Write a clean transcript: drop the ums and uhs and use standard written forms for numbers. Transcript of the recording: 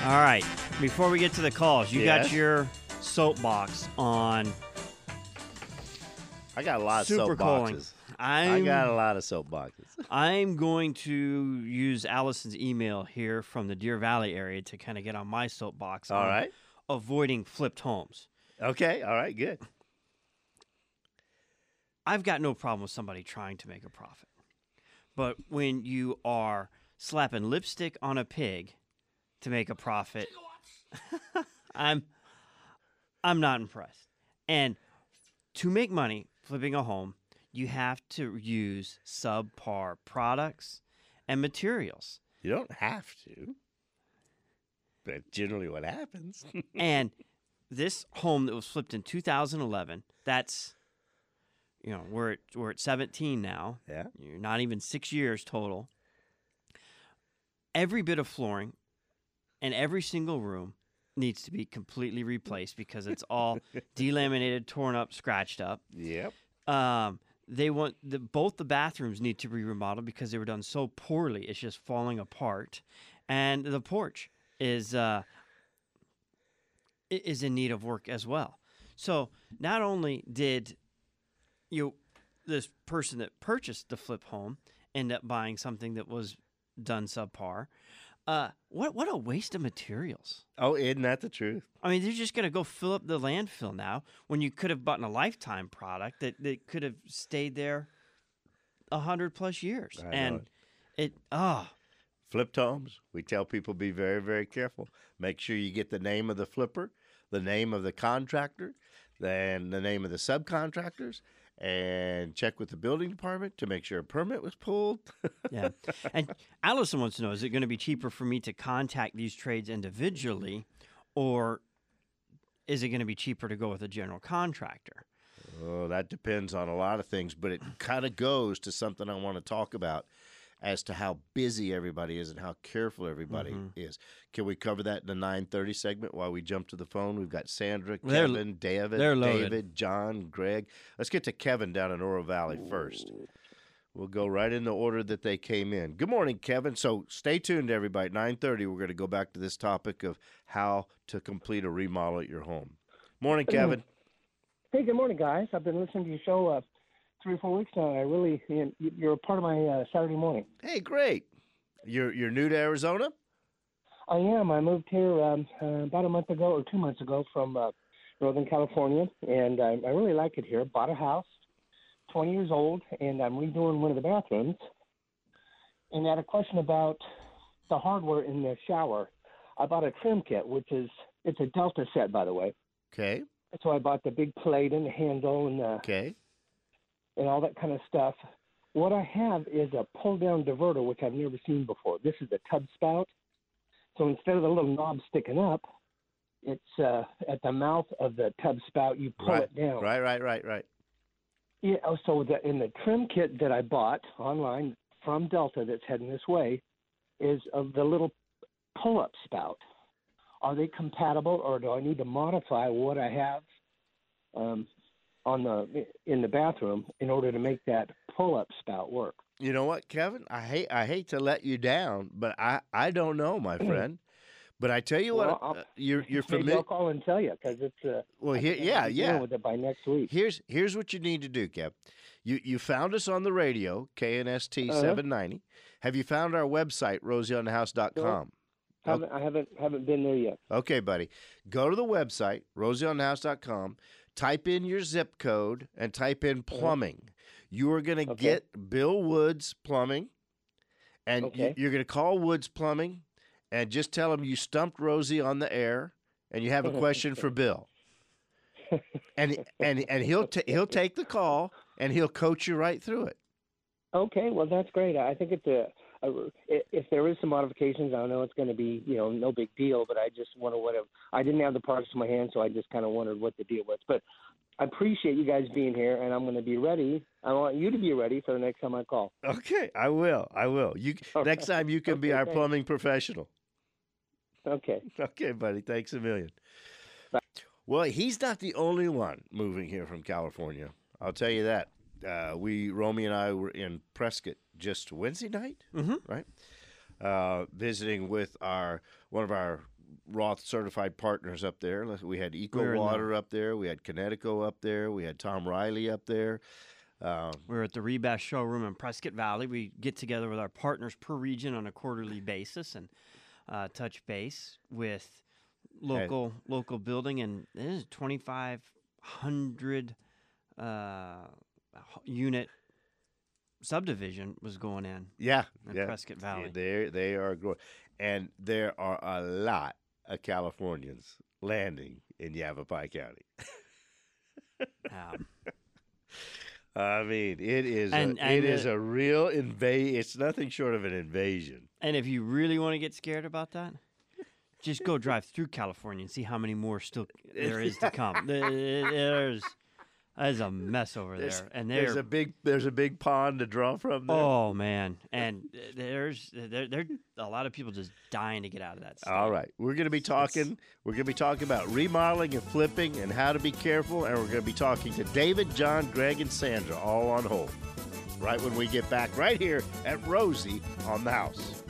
All right. Before we get to the calls, you got Yes? your soapbox on I got a lot of super calling. soapboxes. I got a I'm lot of soapboxes. I'm going to use Allison's email here from the Deer Valley area to kind of get on my soapbox All on right. avoiding flipped homes. Okay. All right. Good. I've got no problem with somebody trying to make a profit. But when you are slapping lipstick on a pig to make a profit, I'm not impressed. And to make money flipping a home, you have to use subpar products and materials. You don't have to. But generally what happens. And this home that was flipped in 2011, that's, we're at 17 now. Yeah. You're not even 6 years total. Every bit of flooring and every single room needs to be completely replaced because it's all delaminated, torn up, scratched up. Yep. They want both the bathrooms need to be remodeled because they were done so poorly. It's just falling apart, and the porch is in need of work as well. So not only did this person that purchased the flip home end up buying something that was done subpar. What a waste of materials. Oh, isn't that the truth? I mean, they're just going to go fill up the landfill now when you could have bought a lifetime product that could have stayed there 100+ years. I know And it. Flipped homes, we tell people be very, very careful. Make sure you get the name of the flipper, the name of the contractor, then the name of the subcontractors, and check with the building department to make sure a permit was pulled. Yeah. And Allison wants to know, is it going to be cheaper for me to contact these trades individually, or is it going to be cheaper to go with a general contractor? Oh, that depends on a lot of things, but it kind of goes to something I want to talk about as to how busy everybody is and how careful everybody is. Can we cover that in the 9:30 segment while we jump to the phone? We've got Sandra, Kevin, David, John, Greg. Let's get to Kevin down in Oro Valley first. We'll go right in the order that they came in. Good morning, Kevin. So stay tuned, everybody. At 9:30, we're going to go back to this topic of how to complete a remodel at your home. Morning, Kevin. Hey, good morning, guys. I've been listening to your show 3 or 4 weeks now. You're a part of my Saturday morning. Hey, great. You're new to Arizona? I am. I moved here about a month ago or 2 months ago from Northern California, and I really like it here. Bought a house, 20 years old, and I'm redoing one of the bathrooms. And I had a question about the hardware in the shower. I bought a trim kit, it's a Delta set, by the way. Okay. So I bought the big plate and the handle and Okay. and all that kind of stuff. What I have is a pull-down diverter, which I've never seen before. This is a tub spout. So instead of the little knob sticking up, it's at the mouth of the tub spout. You pull it down. Right. Yeah. So in the trim kit that I bought online from Delta that's heading this way is of the little pull-up spout. Are they compatible, or do I need to modify what I have in the bathroom in order to make that pull-up spout work? You know what, Kevin? I hate to let you down, but I don't know, my friend. But I tell you what, you're Maybe familiar. I'll call and tell you because it's Well, here, I'll be dealing with it by next week. Here's what you need to do, Kev. You found us on the radio, KNST 790. Have you found our website, rosieonthehouse.com? I haven't been there yet. Okay, buddy. Go to the website, rosieonthehouse.com, type in your zip code, and type in plumbing. You are going to get Bill Woods Plumbing, and you're going to call Woods Plumbing and just tell him you stumped Rosie on the air and you have a question for Bill. And he'll take the call and he'll coach you right through it. Okay, well that's great. I think it's if there is some modifications, I know it's going to be no big deal, but I just wonder I didn't have the parts in my hand, so I just kind of wondered what the deal was. But I appreciate you guys being here, and I'm going to be ready. I want you to be ready for the next time I call. Okay, I will. Next time you can be our thanks. plumbing professional. Okay. Okay, buddy. Thanks a million. Bye. Well, he's not the only one moving here from California. I'll tell you that. Romy and I were in Prescott just Wednesday night, right? Visiting with one of our Roth certified partners up there. We had Eco Water up there. We had Connecticut up there. We had Tom Riley up there. We're at the Rebash showroom in Prescott Valley. We get together with our partners per region on a quarterly basis and touch base with local building. And this is 2,500 unit subdivision was going in. Yeah, Prescott Valley. They are growing, and there are a lot of Californians landing in Yavapai County. I mean, it is a real invasion. It's nothing short of an invasion. And if you really want to get scared about that, just go drive through California and see how many more still there is to come. There's a mess over there, and there's a big pond to draw from there. Oh man, and there's a lot of people just dying to get out of that state. All right, we're going to be talking about remodeling and flipping and how to be careful, and we're going to be talking to David, John, Greg, and Sandra all on hold. Right when we get back, right here at Rosie on the House.